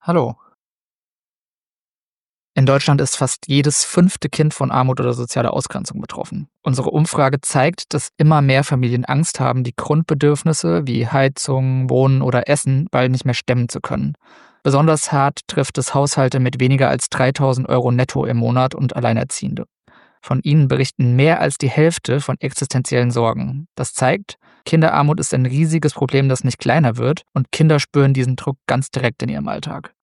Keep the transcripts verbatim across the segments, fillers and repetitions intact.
Hallo. In Deutschland ist fast jedes fünfte Kind von Armut oder sozialer Ausgrenzung betroffen. Unsere Umfrage zeigt, dass immer mehr Familien Angst haben, die Grundbedürfnisse wie Heizung, Wohnen oder Essen bald nicht mehr stemmen zu können. Besonders hart trifft es Haushalte mit weniger als dreitausend Euro netto im Monat und Alleinerziehende. Von ihnen berichten mehr als die Hälfte von existenziellen Sorgen. Das zeigt, Kinderarmut ist ein riesiges Problem, das nicht kleiner wird, und Kinder spüren diesen Druck ganz direkt in ihrem Alltag.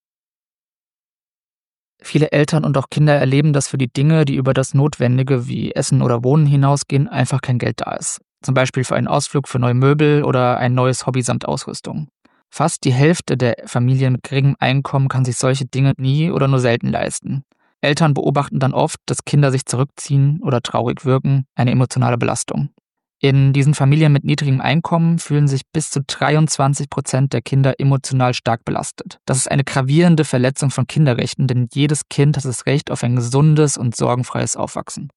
Viele Eltern und auch Kinder erleben, dass für die Dinge, die über das Notwendige wie Essen oder Wohnen hinausgehen, einfach kein Geld da ist. Zum Beispiel für einen Ausflug für neue Möbel oder ein neues Hobby samt Ausrüstung. Fast die Hälfte der Familien mit geringem Einkommen kann sich solche Dinge nie oder nur selten leisten. Eltern beobachten dann oft, dass Kinder sich zurückziehen oder traurig wirken, eine emotionale Belastung. In diesen Familien mit niedrigem Einkommen fühlen sich bis zu dreiundzwanzig Prozent der Kinder emotional stark belastet. Das ist eine gravierende Verletzung von Kinderrechten, denn jedes Kind hat das Recht auf ein gesundes und sorgenfreies Aufwachsen.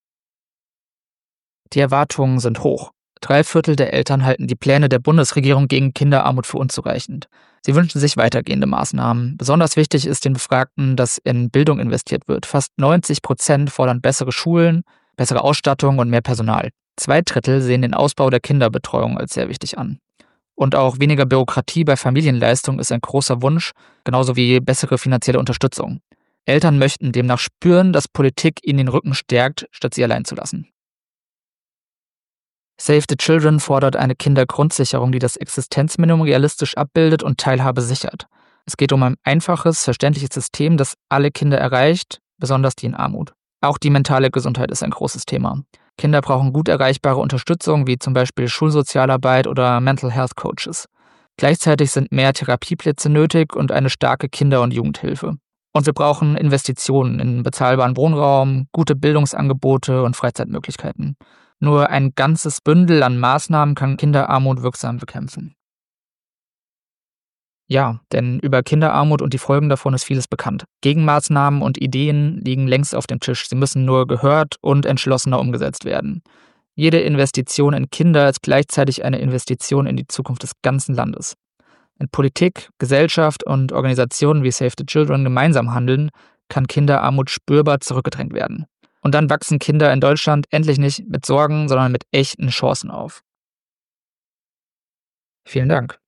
Die Erwartungen sind hoch. Drei Viertel der Eltern halten die Pläne der Bundesregierung gegen Kinderarmut für unzureichend. Sie wünschen sich weitergehende Maßnahmen. Besonders wichtig ist den Befragten, dass in Bildung investiert wird. Fast neunzig Prozent fordern bessere Schulen, bessere Ausstattung und mehr Personal. Zwei Drittel sehen den Ausbau der Kinderbetreuung als sehr wichtig an. Und auch weniger Bürokratie bei Familienleistung ist ein großer Wunsch, genauso wie bessere finanzielle Unterstützung. Eltern möchten demnach spüren, dass Politik ihnen den Rücken stärkt, statt sie allein zu lassen. Save the Children fordert eine Kindergrundsicherung, die das Existenzminimum realistisch abbildet und Teilhabe sichert. Es geht um ein einfaches, verständliches System, das alle Kinder erreicht, besonders die in Armut. Auch die mentale Gesundheit ist ein großes Thema. Kinder brauchen gut erreichbare Unterstützung, wie zum Beispiel Schulsozialarbeit oder Mental Health Coaches. Gleichzeitig sind mehr Therapieplätze nötig und eine starke Kinder- und Jugendhilfe. Und wir brauchen Investitionen in bezahlbaren Wohnraum, gute Bildungsangebote und Freizeitmöglichkeiten. Nur ein ganzes Bündel an Maßnahmen kann Kinderarmut wirksam bekämpfen. Ja, denn über Kinderarmut und die Folgen davon ist vieles bekannt. Gegenmaßnahmen und Ideen liegen längst auf dem Tisch. Sie müssen nur gehört und entschlossener umgesetzt werden. Jede Investition in Kinder ist gleichzeitig eine Investition in die Zukunft des ganzen Landes. Wenn Politik, Gesellschaft und Organisationen wie Save the Children gemeinsam handeln, kann Kinderarmut spürbar zurückgedrängt werden. Und dann wachsen Kinder in Deutschland endlich nicht mit Sorgen, sondern mit echten Chancen auf. Vielen Dank.